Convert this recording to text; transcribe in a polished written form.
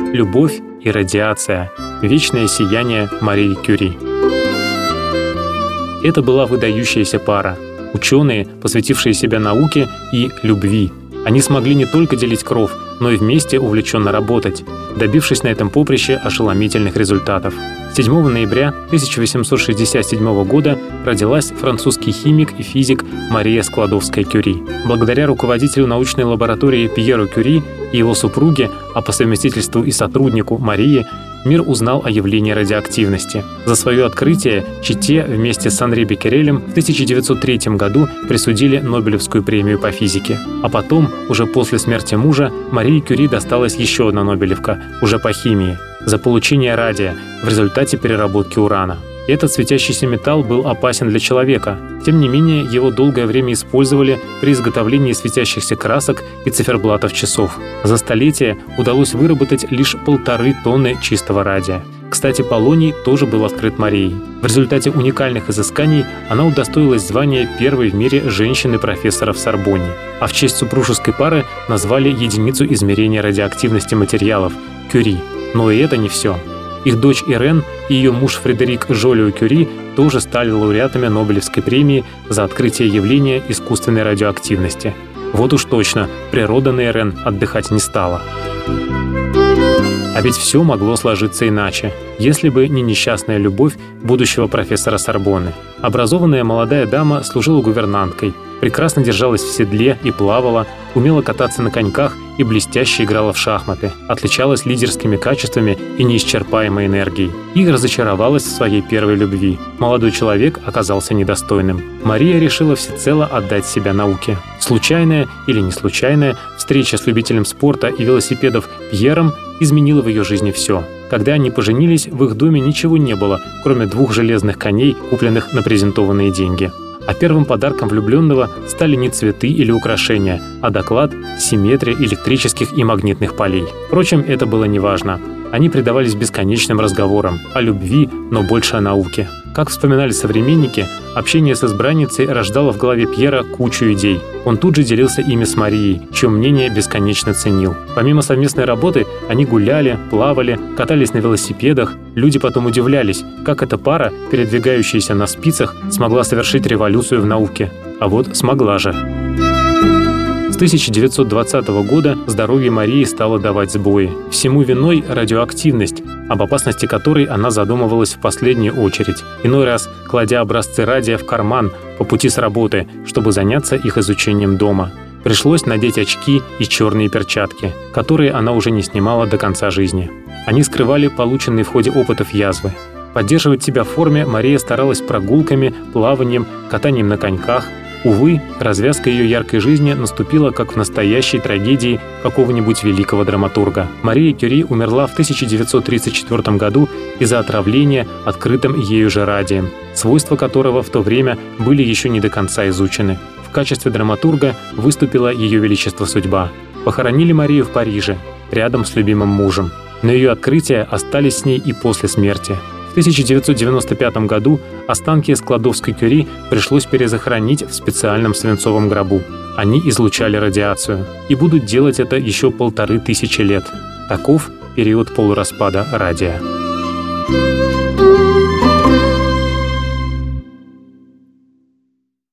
«Любовь и радиация. Вечное сияние Марии Кюри». Это была выдающаяся пара. Ученые, посвятившие себя науке и любви. Они смогли не только делить кров, но и вместе увлеченно работать, добившись на этом поприще ошеломительных результатов. 7 ноября 1867 года родилась французский химик и физик Мария Складовская-Кюри. Благодаря руководителю научной лаборатории Пьеру Кюри и его супруге, а по совместительству и сотруднику Марии, мир узнал о явлении радиоактивности. За свое открытие чете вместе с Анри Беккерелем в 1903 году присудили Нобелевскую премию по физике. А потом, уже после смерти мужа, Марии Кюри досталась еще одна Нобелевка, уже по химии, за получение радия в результате переработки урана. Этот светящийся металл был опасен для человека. Тем не менее, его долгое время использовали при изготовлении светящихся красок и циферблатов часов. За столетие удалось выработать лишь 1,5 тонны чистого радия. Кстати, полоний тоже был открыт Марией. В результате уникальных изысканий она удостоилась звания первой в мире женщины-профессора в Сорбонне. А в честь супружеской пары назвали единицу измерения радиоактивности материалов – Кюри. Но и это не все. Их дочь Ирен и ее муж Фредерик Жолио-Кюри тоже стали лауреатами Нобелевской премии за открытие явления искусственной радиоактивности. Вот уж точно, природа на Ирен отдыхать не стала. А ведь все могло сложиться иначе, если бы не несчастная любовь будущего профессора Сорбонны. Образованная молодая дама служила гувернанткой, прекрасно держалась в седле и плавала, умела кататься на коньках и блестяще играла в шахматы, отличалась лидерскими качествами и неисчерпаемой энергией. И разочаровалась в своей первой любви. Молодой человек оказался недостойным. Мария решила всецело отдать себя науке. Случайная или не случайная встреча с любителем спорта и велосипедов Пьером изменила в ее жизни все. Когда они поженились, в их доме ничего не было, кроме 2 железных коней, купленных на презентованные деньги. А первым подарком влюбленного стали не цветы или украшения, а доклад симметрии электрических и магнитных полей. Впрочем, это было неважно. Они предавались бесконечным разговорам о любви, но больше о науке. Как вспоминали современники, общение с избранницей рождало в голове Пьера кучу идей. Он тут же делился ими с Марией, чье мнение бесконечно ценил. Помимо совместной работы, они гуляли, плавали, катались на велосипедах. Люди потом удивлялись, как эта пара, передвигающаяся на спицах, смогла совершить революцию в науке. А вот смогла же. С 1920 года здоровье Марии стало давать сбои. Всему виной радиоактивность, об опасности которой она задумывалась в последнюю очередь, иной раз кладя образцы радия в карман по пути с работы, чтобы заняться их изучением дома. Пришлось надеть очки и черные перчатки, которые она уже не снимала до конца жизни. Они скрывали полученные в ходе опытов язвы. Поддерживать себя в форме Мария старалась прогулками, плаванием, катанием на коньках. Увы, развязка ее яркой жизни наступила как в настоящей трагедии какого-нибудь великого драматурга. Мария Кюри умерла в 1934 году из-за отравления открытым ею же радием, свойства которого в то время были еще не до конца изучены. В качестве драматурга выступила Ее Величество Судьба. Похоронили Марию в Париже, рядом с любимым мужем. Но ее открытия остались с ней и после смерти. В 1995 году останки Складовской-Кюри пришлось перезахоронить в специальном свинцовом гробу. Они излучали радиацию и будут делать это еще 1500 лет. Таков период полураспада радия.